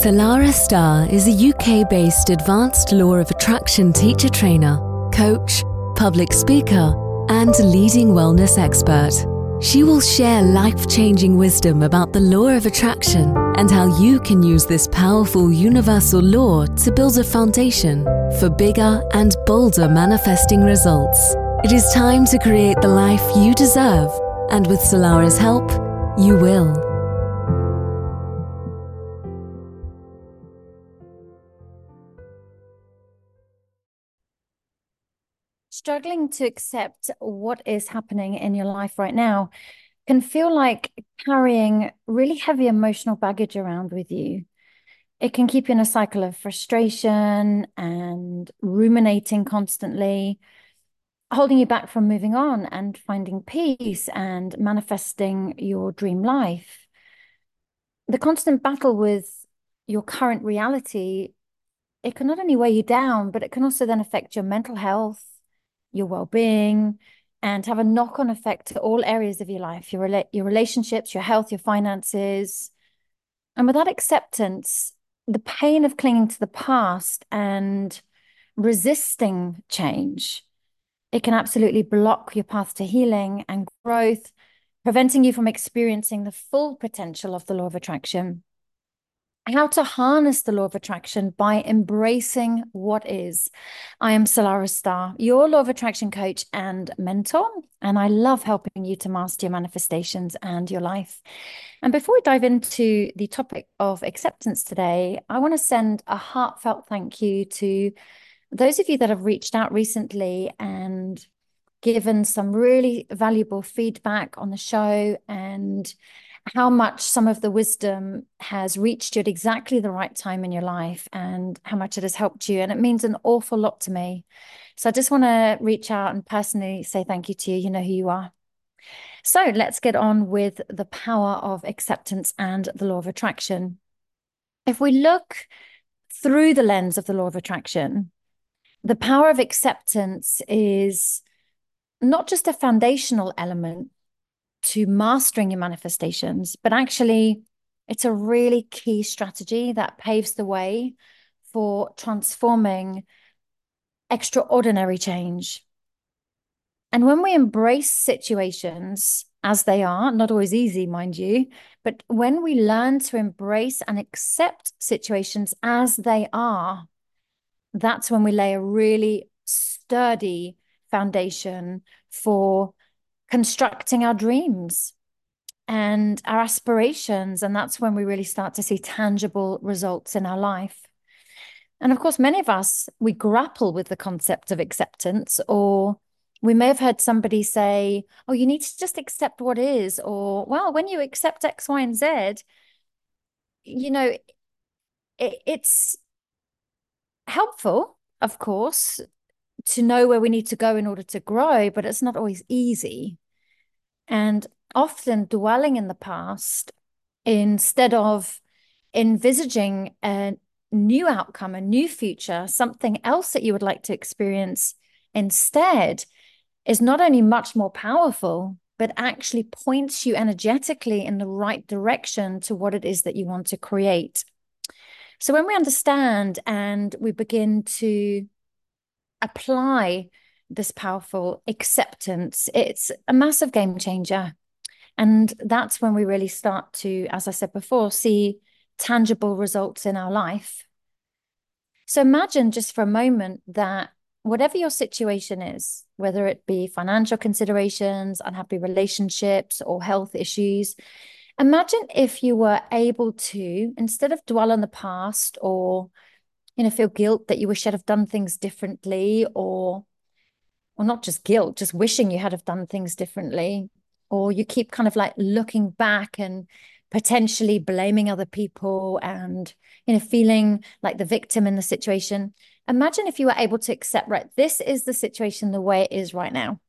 Solara Star is a UK-based advanced law of attraction teacher trainer, coach, public speaker, and leading wellness expert. She will share life-changing wisdom about the law of attraction and how you can use this powerful universal law to build a foundation for bigger and bolder manifesting results. It is time to create the life you deserve, and with Solara's help, you will. Struggling to accept what is happening in your life right now can feel like carrying really heavy emotional baggage around with you. It can keep you in a cycle of frustration and ruminating constantly, holding you back from moving on and finding peace and manifesting your dream life. The constant battle with your current reality, it can not only weigh you down, but it can also then affect your mental health, your well-being, and have a knock-on effect to all areas of your life, your relationships, your health, your finances. And without acceptance, the pain of clinging to the past and resisting change, it can absolutely block your path to healing and growth, preventing you from experiencing the full potential of the law of attraction. How to harness the law of attraction by embracing what is. I am Solara Star, your law of attraction coach and mentor, and I love helping you to master your manifestations and your life. And before we dive into the topic of acceptance today, I want to send a heartfelt thank you to those of you that have reached out recently and given some really valuable feedback on the show, and how much some of the wisdom has reached you at exactly the right time in your life and how much it has helped you. And it means an awful lot to me. So I just want to reach out and personally say thank you to you. You know who you are. So let's get on with the power of acceptance and the law of attraction. If we look through the lens of the law of attraction, the power of acceptance is not just a foundational element to mastering your manifestations, but actually it's a really key strategy that paves the way for transforming extraordinary change. And when we embrace situations as they are, not always easy, mind you, but when we learn to embrace and accept situations as they are, that's when we lay a really sturdy foundation for constructing our dreams and our aspirations. And that's when we really start to see tangible results in our life. And of course, many of us, we grapple with the concept of acceptance, or we may have heard somebody say, oh, you need to just accept what is, or, well, when you accept X, Y, and Z, you know, it's helpful, of course, to know where we need to go in order to grow, but it's not always easy. And often dwelling in the past instead of envisaging a new outcome, a new future, something else that you would like to experience instead, is not only much more powerful, but actually points you energetically in the right direction to what it is that you want to create. So when we understand and we begin to apply this powerful acceptance, it's a massive game changer. And that's when we really start to, as I said before, see tangible results in our life. So imagine just for a moment that whatever your situation is, whether it be financial considerations, unhappy relationships, or health issues, imagine if you were able to, instead of dwell on the past or feel guilt that you wish you'd have done things differently, or not just guilt, just wishing you had have done things differently, or you keep kind of like looking back and potentially blaming other people and, feeling like the victim in the situation. Imagine if you were able to accept, right, this is the situation the way it is right now.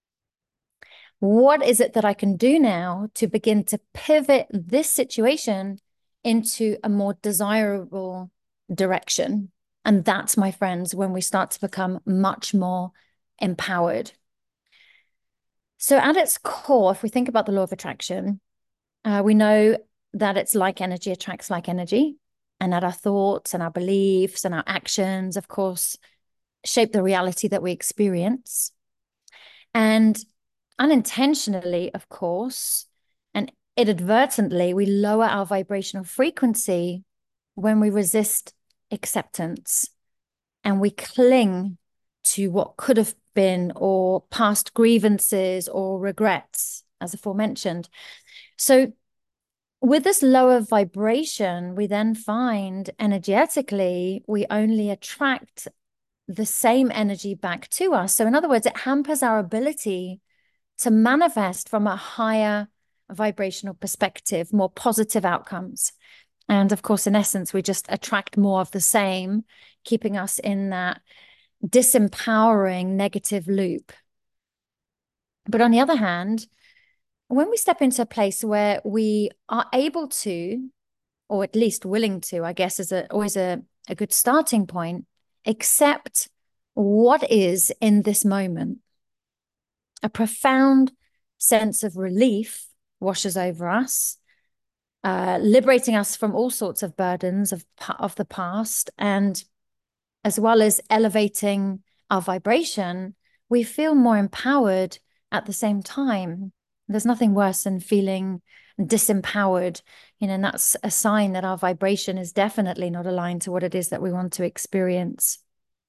What is it that I can do now to begin to pivot this situation into a more desirable direction? And that's, my friends, when we start to become much more empowered. So at its core, if we think about the law of attraction, we know that it's like energy attracts like energy. and that our thoughts and our beliefs and our actions, of course, shape the reality that we experience. And unintentionally, of course, and inadvertently, we lower our vibrational frequency when we resist acceptance and we cling to what could have been, or past grievances or regrets, as aforementioned. So, with this lower vibration, we then find energetically we only attract the same energy back to us. So, in other words, it hampers our ability to manifest from a higher vibrational perspective, more positive outcomes. And of course, in essence, we just attract more of the same, keeping us in that disempowering negative loop. But on the other hand, when we step into a place where we are able to, or at least willing to, I guess is always a good starting point, accept what is in this moment, a profound sense of relief washes over us, liberating us from all sorts of burdens of the past, and as well as elevating our vibration, we feel more empowered at the same time. There's nothing worse than feeling disempowered, and that's a sign that our vibration is definitely not aligned to what it is that we want to experience.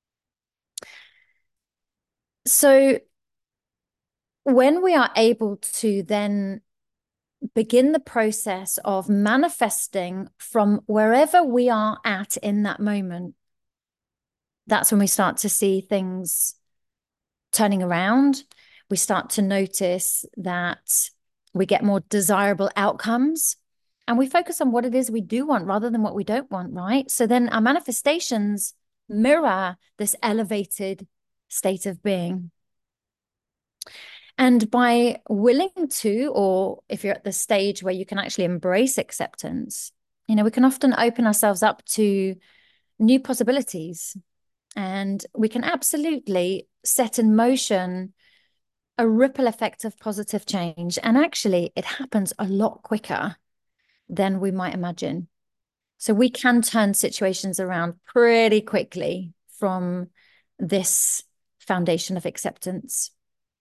So when we are able to then begin the process of manifesting from wherever we are at in that moment, that's when we start to see things turning around. We start to notice that we get more desirable outcomes, and we focus on what it is we do want rather than what we don't want, right? So then our manifestations mirror this elevated state of being. And by willing to, or if you're at the stage where you can actually embrace acceptance, we can often open ourselves up to new possibilities. And we can absolutely set in motion a ripple effect of positive change. And actually, it happens a lot quicker than we might imagine. So we can turn situations around pretty quickly from this foundation of acceptance.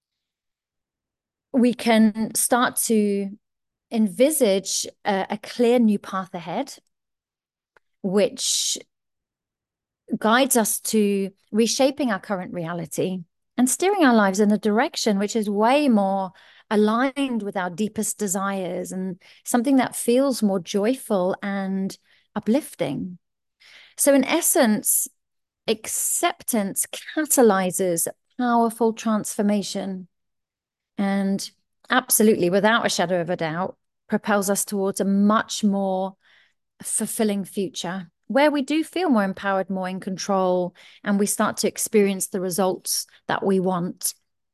We can start to envisage a clear new path ahead, which guides us to reshaping our current reality and steering our lives in a direction which is way more aligned with our deepest desires and something that feels more joyful and uplifting. So, in essence, acceptance catalyzes powerful transformation and absolutely, without a shadow of a doubt, propels us towards a much more fulfilling future where we do feel more empowered, more in control, and we start to experience the results that we want.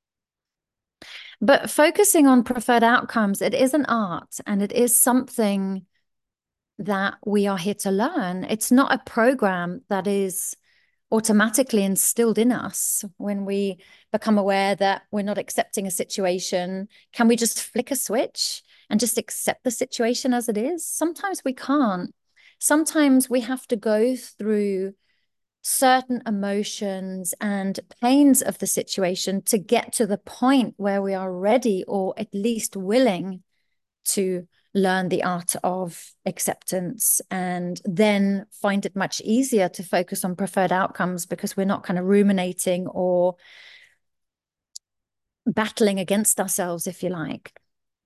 But focusing on preferred outcomes, it is an art, and it is something that we are here to learn. It's not a program that is automatically instilled in us. When we become aware that we're not accepting a situation, can we just flick a switch and just accept the situation as it is? Sometimes we can't. Sometimes we have to go through certain emotions and pains of the situation to get to the point where we are ready, or at least willing, to learn the art of acceptance, and then find it much easier to focus on preferred outcomes because we're not kind of ruminating or battling against ourselves, if you like.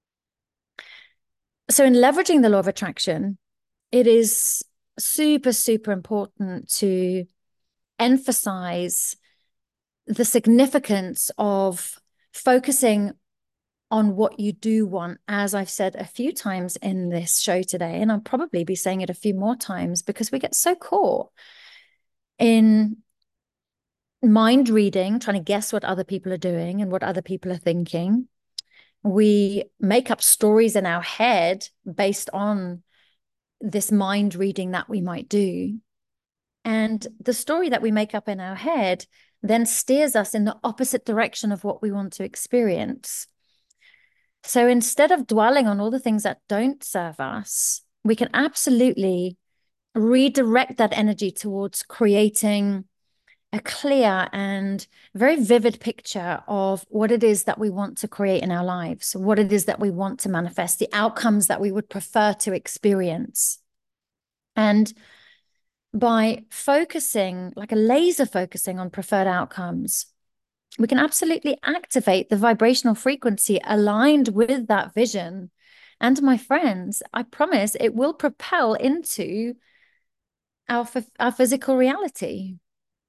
So in leveraging the law of attraction, it is super, super important to emphasize the significance of focusing on what you do want, as I've said a few times in this show today, and I'll probably be saying it a few more times because we get so caught in mind reading, trying to guess what other people are doing and what other people are thinking. We make up stories in our head based on this mind reading that we might do. And the story that we make up in our head then steers us in the opposite direction of what we want to experience. So instead of dwelling on all the things that don't serve us, we can absolutely redirect that energy towards creating a clear and very vivid picture of what it is that we want to create in our lives, what it is that we want to manifest, the outcomes that we would prefer to experience. And by focusing, like a laser focusing on preferred outcomes, we can absolutely activate the vibrational frequency aligned with that vision. And my friends, I promise it will propel into our physical reality.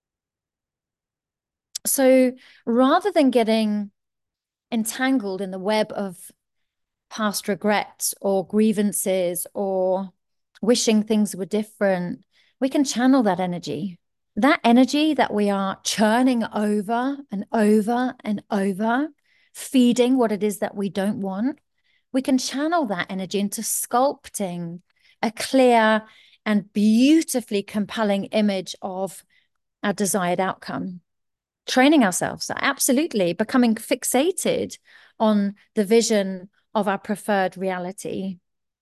So rather than getting entangled in the web of past regrets or grievances or wishing things were different, we can channel that energy. That energy that we are churning over and over and over, feeding what it is that we don't want, we can channel that energy into sculpting a clear and beautifully compelling image of our desired outcome. Training ourselves, absolutely, becoming fixated on the vision of our preferred reality.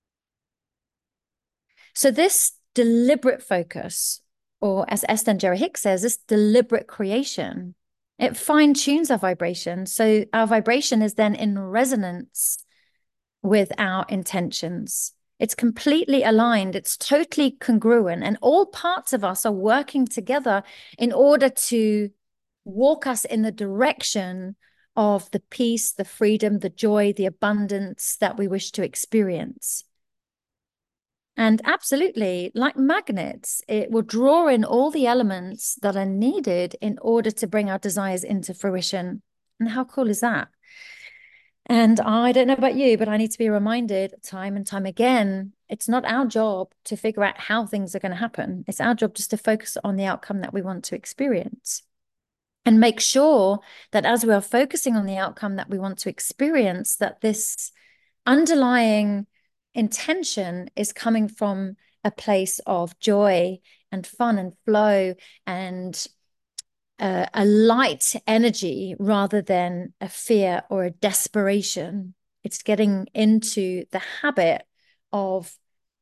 So this deliberate focus, or as Esther Jerry Hicks says, this deliberate creation, it fine-tunes our vibration. So our vibration is then in resonance with our intentions. It's completely aligned. It's totally congruent. And all parts of us are working together in order to walk us in the direction of the peace, the freedom, the joy, the abundance that we wish to experience. And absolutely, like magnets, it will draw in all the elements that are needed in order to bring our desires into fruition. And how cool is that? And I don't know about you, but I need to be reminded time and time again, it's not our job to figure out how things are going to happen. It's our job just to focus on the outcome that we want to experience. And make sure that as we are focusing on the outcome that we want to experience, that this underlying intention is coming from a place of joy and fun and flow and a light energy rather than a fear or a desperation. It's getting into the habit of,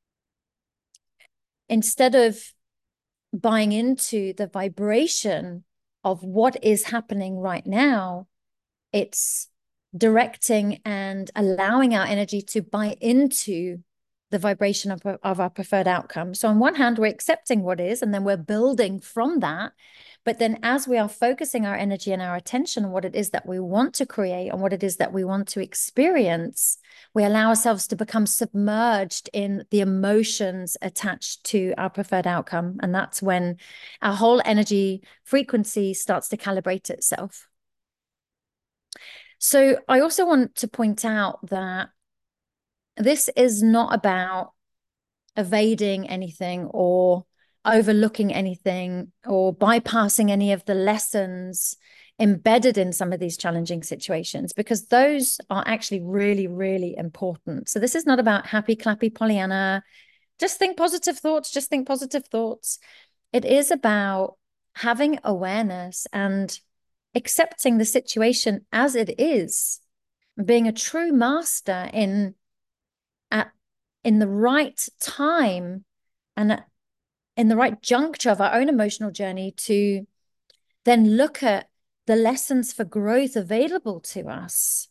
instead of buying into the vibration of what is happening right now, it's directing and allowing our energy to buy into the vibration of our preferred outcome. So on one hand, we're accepting what is, and then we're building from that. But then as we are focusing our energy and our attention on what it is that we want to create and what it is that we want to experience, we allow ourselves to become submerged in the emotions attached to our preferred outcome. And that's when our whole energy frequency starts to calibrate itself. So I also want to point out that this is not about evading anything or overlooking anything or bypassing any of the lessons embedded in some of these challenging situations, because those are actually really, really important. So this is not about happy, clappy Pollyanna. Just think positive thoughts, just think positive thoughts. It is about having awareness and accepting the situation as it is, being a true master in the right time and in the right juncture of our own emotional journey to then look at the lessons for growth available to us.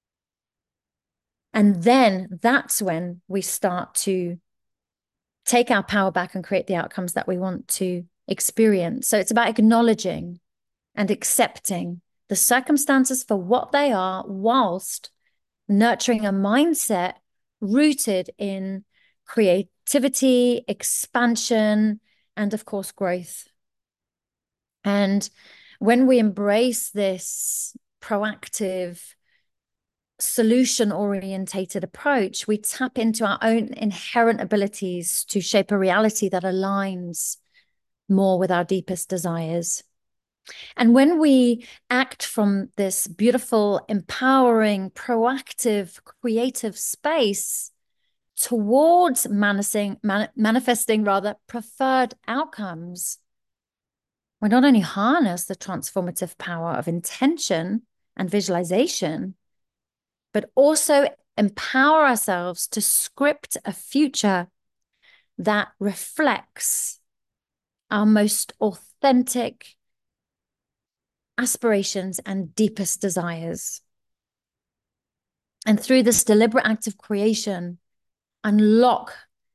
And then that's when we start to take our power back and create the outcomes that we want to experience. So it's about acknowledging and accepting the circumstances for what they are, whilst nurturing a mindset rooted in creativity, expansion, and of course, growth. And when we embrace this proactive, solution-orientated approach, we tap into our own inherent abilities to shape a reality that aligns more with our deepest desires. And when we act from this beautiful, empowering, proactive, creative space towards manifesting preferred outcomes, we not only harness the transformative power of intention and visualization, but also empower ourselves to script a future that reflects our most authentic aspirations and deepest desires. And through this deliberate act of creation, unlock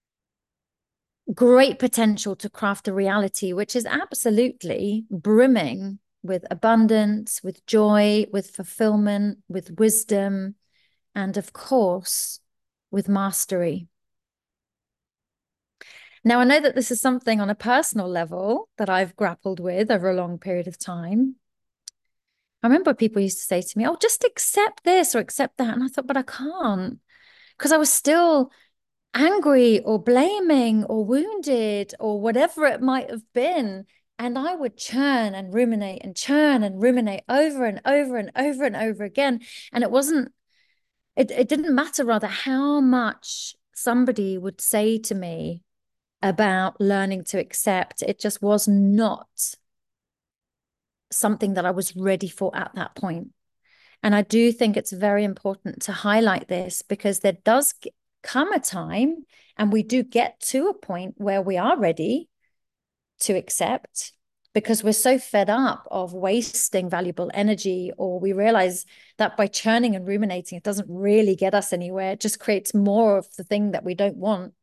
great potential to craft a reality which is absolutely brimming with abundance, with joy, with fulfillment, with wisdom, and of course, with mastery. Now, I know that this is something on a personal level that I've grappled with over a long period of time. I remember people used to say to me, oh, just accept this or accept that. And I thought, but I can't, because I was still angry or blaming or wounded or whatever it might have been. And I would churn and ruminate over and over and over and over again. And it didn't matter rather how much somebody would say to me about learning to accept. It just was not something that I was ready for at that point. And I do think it's very important to highlight this, because there does come a time, and we do get to a point where we are ready to accept, because we're so fed up of wasting valuable energy, or we realize that by churning and ruminating, it doesn't really get us anywhere. It just creates more of the thing that we don't want.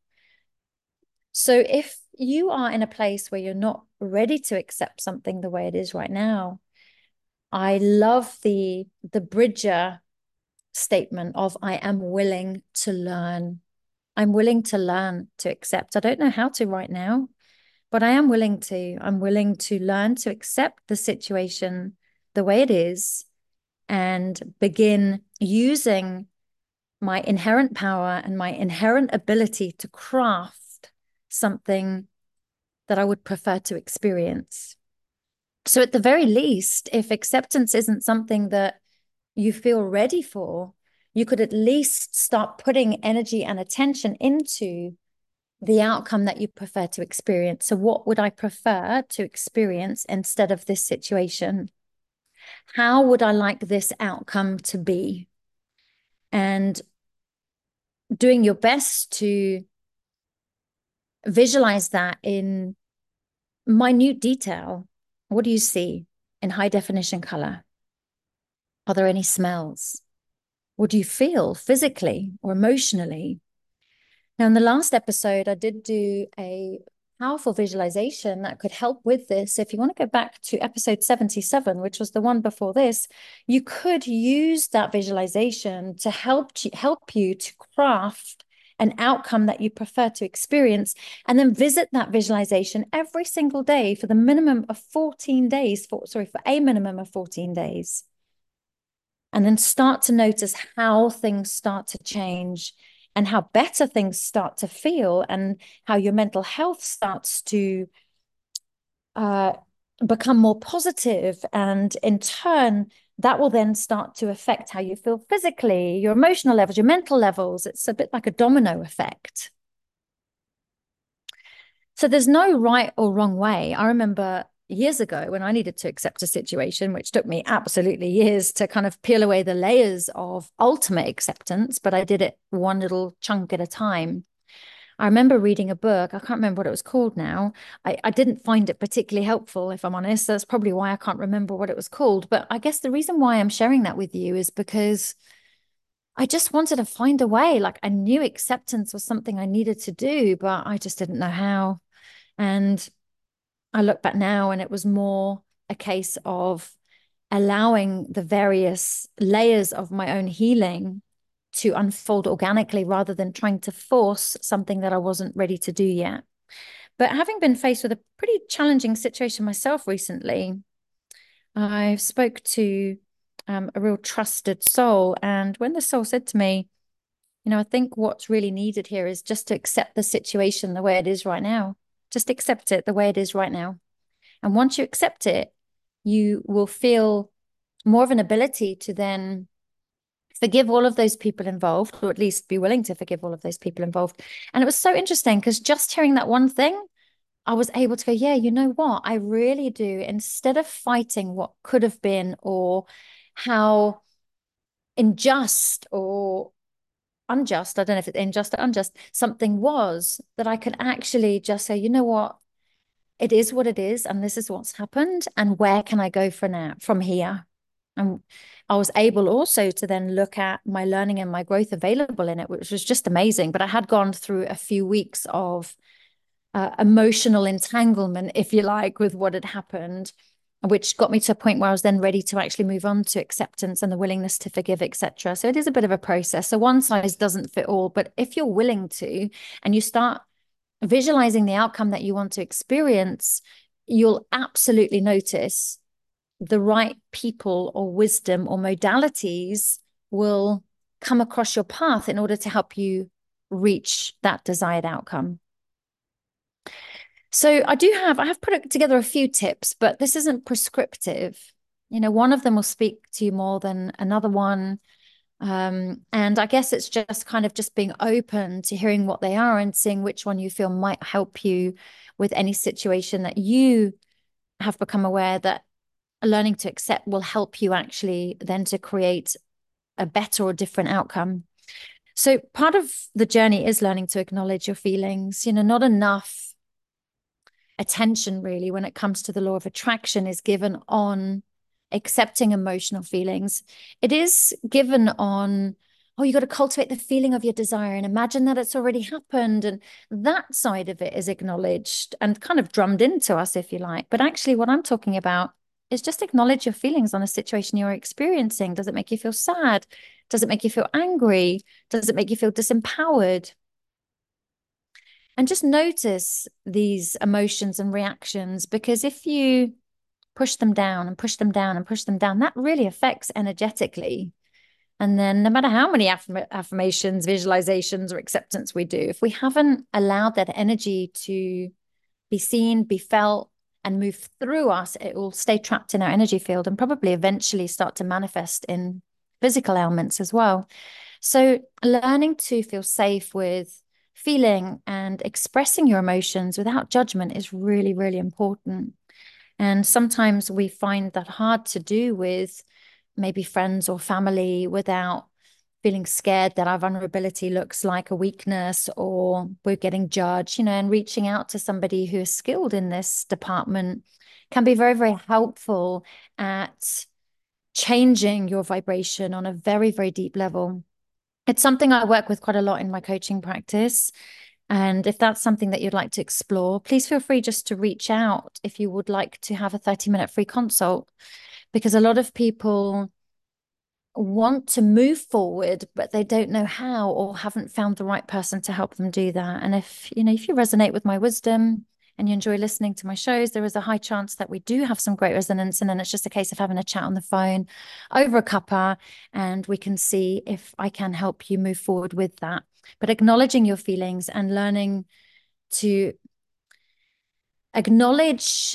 So if you are in a place where you're not ready to accept something the way it is right now, I love the Bridger statement of I am willing to learn. I'm willing to learn to accept. I don't know how to right now, but I am willing to. I'm willing to learn to accept the situation the way it is and begin using my inherent power and my inherent ability to craft something that I would prefer to experience. So at the very least, if acceptance isn't something that you feel ready for, you could at least start putting energy and attention into the outcome that you prefer to experience. So what would I prefer to experience instead of this situation? How would I like this outcome to be? And doing your best to visualize that in minute detail. What do you see in high definition color? Are there any smells? What do you feel physically or emotionally? Now, in the last episode, I did do a powerful visualization that could help with this. If you want to go back to episode 77, which was the one before this, you could use that visualization to help you to craft an outcome that you prefer to experience, and then visit that visualization every single day for the minimum of 14 days, for a minimum of 14 days. And then start to notice how things start to change and how better things start to feel, and how your mental health starts to become more positive. And in turn, that will then start to affect how you feel physically, your emotional levels, your mental levels. It's a bit like a domino effect. So there's no right or wrong way. I remember years ago when I needed to accept a situation, which took me absolutely years to kind of peel away the layers of ultimate acceptance, but I did it one little chunk at a time. I remember reading a book. I can't remember what it was called now. I didn't find it particularly helpful, if I'm honest. That's probably why I can't remember what it was called. But I guess the reason why I'm sharing that with you is because I just wanted to find a way. Like, I knew acceptance was something I needed to do, but I just didn't know how. And I look back now, and it was more a case of allowing the various layers of my own healing to unfold organically, rather than trying to force something that I wasn't ready to do yet. But having been faced with a pretty challenging situation myself recently, I spoke to a real trusted soul. And when the soul said to me, I think what's really needed here is just to accept the situation the way it is right now. Just accept it the way it is right now. And once you accept it, you will feel more of an ability to then forgive all of those people involved, or at least be willing to forgive all of those people involved. And it was so interesting, because just hearing that one thing, I was able to go, yeah, you know what? I really do. Instead of fighting what could have been, or how unjust or unjust, I don't know if it's unjust or unjust, something was, that I could actually just say, you know what, it is what it is, and this is what's happened, and where can I go from here? And I was able also to then look at my learning and my growth available in it, which was just amazing. But I had gone through a few weeks of emotional entanglement, if you like, with what had happened, which got me to a point where I was then ready to actually move on to acceptance and the willingness to forgive, etc. So it is a bit of a process. So one size doesn't fit all, but if you're willing to, and you start visualizing the outcome that you want to experience, you'll absolutely notice the right people or wisdom or modalities will come across your path in order to help you reach that desired outcome. So I have put together a few tips, but this isn't prescriptive. You know, one of them will speak to you more than another one. And I guess it's just kind of just being open to hearing what they are and seeing which one you feel might help you with any situation that you have become aware that learning to accept will help you actually then to create a better or different outcome. So part of the journey is learning to acknowledge your feelings. You know, not enough attention really when it comes to the law of attraction is given on accepting emotional feelings. It is given on, oh, you got to cultivate the feeling of your desire and imagine that it's already happened. And that side of it is acknowledged and kind of drummed into us, if you like. But actually, what I'm talking about is just acknowledge your feelings on a situation you're experiencing. Does it make you feel sad? Does it make you feel angry? Does it make you feel disempowered? And just notice these emotions and reactions, because if you push them down and push them down and push them down, that really affects energetically. And then no matter how many affirmations, visualizations, or acceptance we do, if we haven't allowed that energy to be seen, be felt, and move through us, it will stay trapped in our energy field and probably eventually start to manifest in physical ailments as well. So learning to feel safe with feeling and expressing your emotions without judgment is really, really important. And sometimes we find that hard to do with maybe friends or family without feeling scared that our vulnerability looks like a weakness or we're getting judged, you know, and reaching out to somebody who is skilled in this department can be very, very helpful at changing your vibration on a very, very deep level. It's something I work with quite a lot in my coaching practice. And if that's something that you'd like to explore, please feel free just to reach out if you would like to have a 30-minute free consult, because a lot of people want to move forward, but they don't know how or haven't found the right person to help them do that. And if, you know, if you resonate with my wisdom and you enjoy listening to my shows, there is a high chance that we do have some great resonance. And then it's just a case of having a chat on the phone over a cuppa, and we can see if I can help you move forward with that. But acknowledging your feelings and learning to acknowledge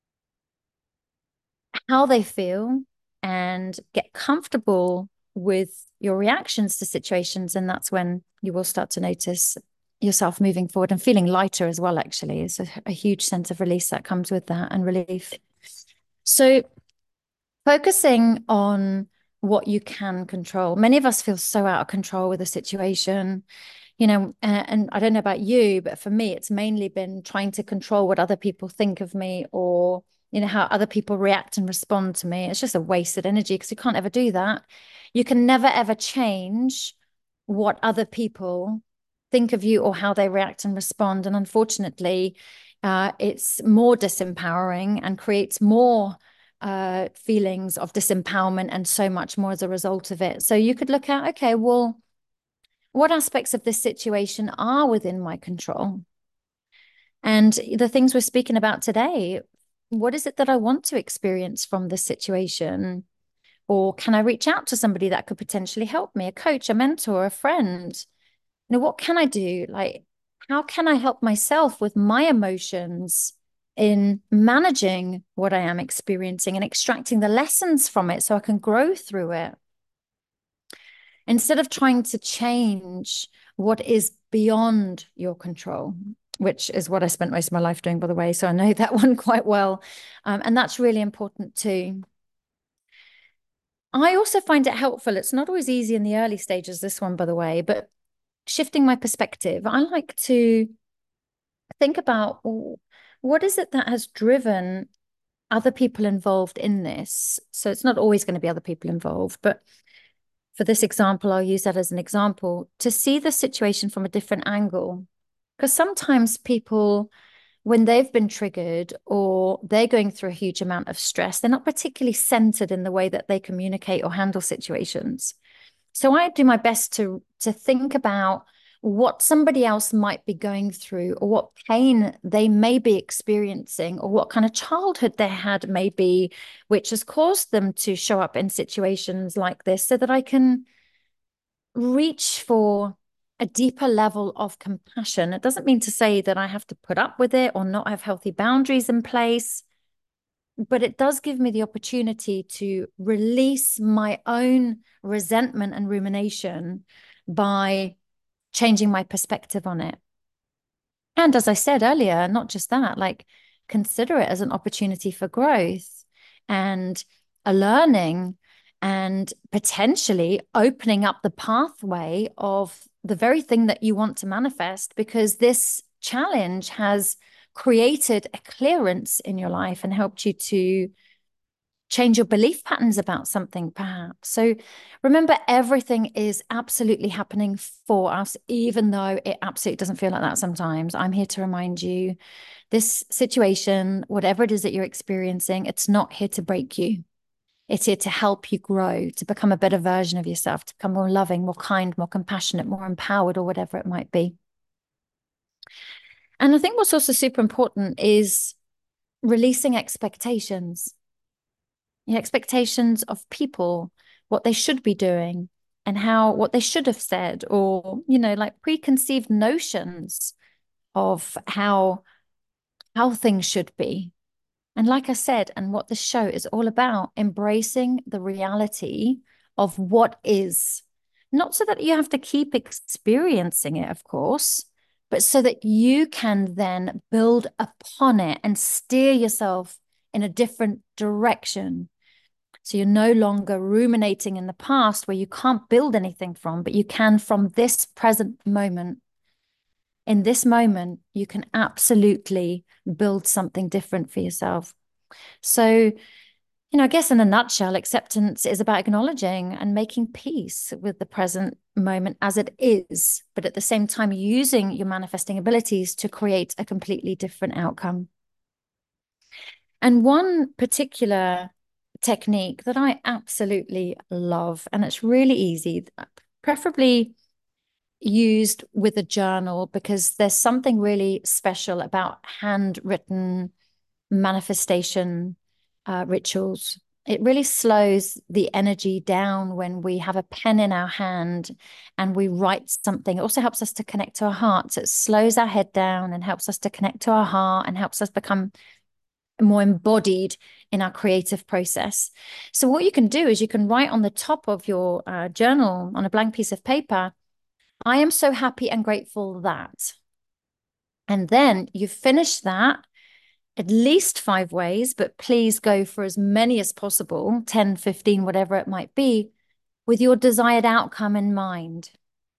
how they feel and get comfortable with your reactions to situations. And that's when you will start to notice yourself moving forward and feeling lighter as well. Actually, it's a huge sense of release that comes with that, and relief. So focusing on what you can control. Many of us feel so out of control with a situation, you know, and I don't know about you, but for me, it's mainly been trying to control what other people think of me, or, you know, how other people react and respond to me. It's just a wasted energy because you can't ever do that. You can never, ever change what other people think of you or how they react and respond. And unfortunately, it's more disempowering and creates more feelings of disempowerment and so much more as a result of it. So you could look at, okay, well, what aspects of this situation are within my control? And the things we're speaking about today, what is it that I want to experience from this situation? Or can I reach out to somebody that could potentially help me, a coach, a mentor, a friend? You know, what can I do? Like, how can I help myself with my emotions in managing what I am experiencing and extracting the lessons from it so I can grow through it? Instead of trying to change what is beyond your control, which is what I spent most of my life doing, by the way. So I know that one quite well. And that's really important too. I also find it helpful. It's not always easy in the early stages, this one, by the way, but shifting my perspective, I like to think about what is it that has driven other people involved in this. So it's not always going to be other people involved, but for this example, I'll use that as an example to see the situation from a different angle. Because sometimes people, when they've been triggered or they're going through a huge amount of stress, they're not particularly centered in the way that they communicate or handle situations. So I do my best to think about what somebody else might be going through or what pain they may be experiencing or what kind of childhood they had maybe, which has caused them to show up in situations like this so that I can reach for a deeper level of compassion. It doesn't mean to say that I have to put up with it or not have healthy boundaries in place, but it does give me the opportunity to release my own resentment and rumination by changing my perspective on it. And as I said earlier, not just that, like consider it as an opportunity for growth and a learning and potentially opening up the pathway of the very thing that you want to manifest, because this challenge has created a clearance in your life and helped you to change your belief patterns about something, perhaps. So remember, everything is absolutely happening for us, even though it absolutely doesn't feel like that sometimes. I'm here to remind you this situation, whatever it is that you're experiencing, it's not here to break you. It's here to help you grow, to become a better version of yourself, to become more loving, more kind, more compassionate, more empowered, or whatever it might be. And I think what's also super important is releasing expectations. The expectations of people, what they should be doing and how what they should have said, or, like preconceived notions of how things should be. And like I said, and what the show is all about, embracing the reality of what is, not so that you have to keep experiencing it, of course, but so that you can then build upon it and steer yourself in a different direction. So you're no longer ruminating in the past where you can't build anything from, but you can from this present moment. In this moment, you can absolutely build something different for yourself. So, I guess in a nutshell, acceptance is about acknowledging and making peace with the present moment as it is, but at the same time, using your manifesting abilities to create a completely different outcome. And one particular technique that I absolutely love, and it's really easy, preferably used with a journal, because there's something really special about handwritten manifestation rituals. It really slows the energy down when we have a pen in our hand and we write something. It also helps us to connect to our heart. So it slows our head down and helps us to connect to our heart and helps us become more embodied in our creative process. So what you can do is you can write on the top of your journal on a blank piece of paper, I am so happy and grateful that. And then you finish that at least 5 ways, but please go for as many as possible, 10, 15, whatever it might be, with your desired outcome in mind.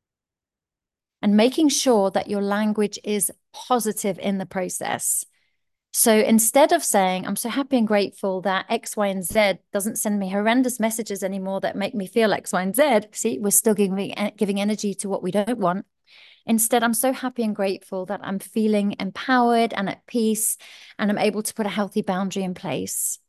And making sure that your language is positive in the process. So instead of saying, I'm so happy and grateful that X, Y, and Z doesn't send me horrendous messages anymore that make me feel X, Y, and Z. See, we're still giving energy to what we don't want. Instead, I'm so happy and grateful that I'm feeling empowered and at peace, and I'm able to put a healthy boundary in place.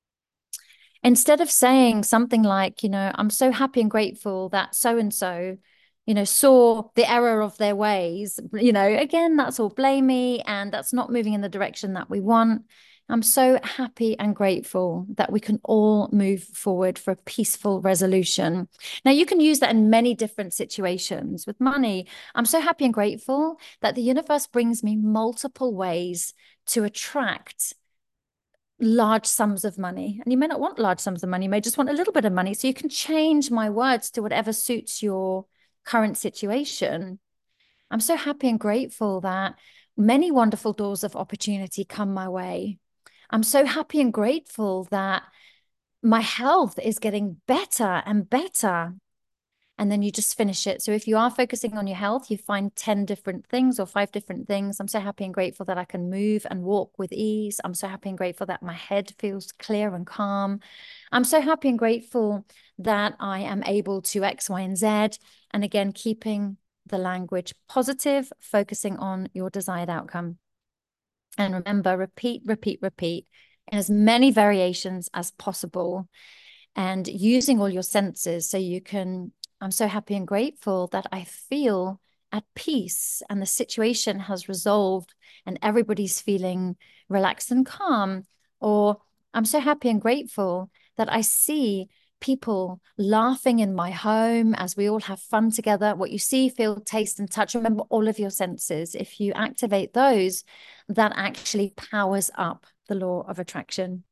Instead of saying something like, I'm so happy and grateful that so-and-so, saw the error of their ways, again, that's all blamey and that's not moving in the direction that we want. I'm so happy and grateful that we can all move forward for a peaceful resolution. Now, you can use that in many different situations. With money, I'm so happy and grateful that the universe brings me multiple ways to attract large sums of money. And you may not want large sums of money, you may just want a little bit of money. So you can change my words to whatever suits your current situation. I'm so happy and grateful that many wonderful doors of opportunity come my way. I'm so happy and grateful that my health is getting better and better. and then you just finish it. So if you are focusing on your health, you find 10 different things or 5 different things. I'm so happy and grateful that I can move and walk with ease. I'm so happy and grateful that my head feels clear and calm. I'm so happy and grateful that I am able to X, Y, and Z. And again, keeping the language positive, focusing on your desired outcome. And remember, repeat, repeat, repeat in as many variations as possible, and using all your senses so you can, I'm so happy and grateful that I feel at peace and the situation has resolved and everybody's feeling relaxed and calm. Or I'm so happy and grateful that I see people laughing in my home as we all have fun together. What you see, feel, taste, and touch. Remember all of your senses. If you activate those, that actually powers up the law of attraction.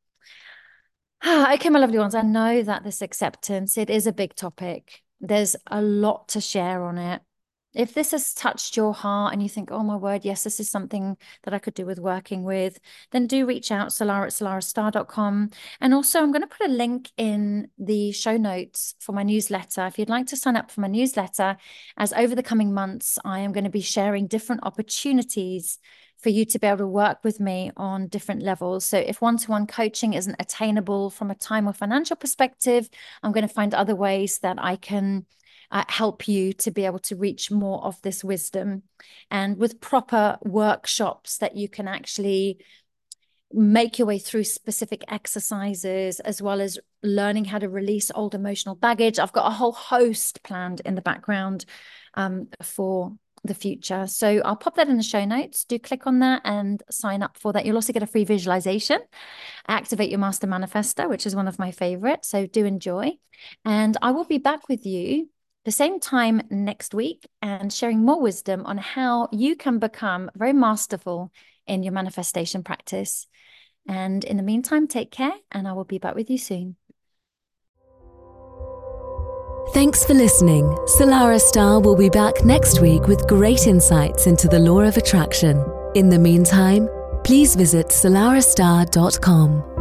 Okay, my lovely ones, I know that this acceptance, it is a big topic. There's a lot to share on it. If this has touched your heart and you think, oh my word, yes, this is something that I could do with working with, then do reach out, solara@solarastar.com. And also I'm going to put a link in the show notes for my newsletter. If you'd like to sign up for my newsletter, as over the coming months, I am going to be sharing different opportunities for you to be able to work with me on different levels. So if one-to-one coaching isn't attainable from a time or financial perspective, I'm going to find other ways that I can help you to be able to reach more of this wisdom, and with proper workshops that you can actually make your way through specific exercises, as well as learning how to release old emotional baggage. I've got a whole host planned in the background for the future. So I'll pop that in the show notes. Do click on that and sign up for that. You'll also get a free visualization, Activate Your Master Manifesto, which is one of my favorites. So do enjoy. And I will be back with you the same time next week and sharing more wisdom on how you can become very masterful in your manifestation practice. And in the meantime, take care, and I will be back with you soon. Thanks for listening. Solara Star will be back next week with great insights into the law of attraction. In the meantime, please visit solarastar.com.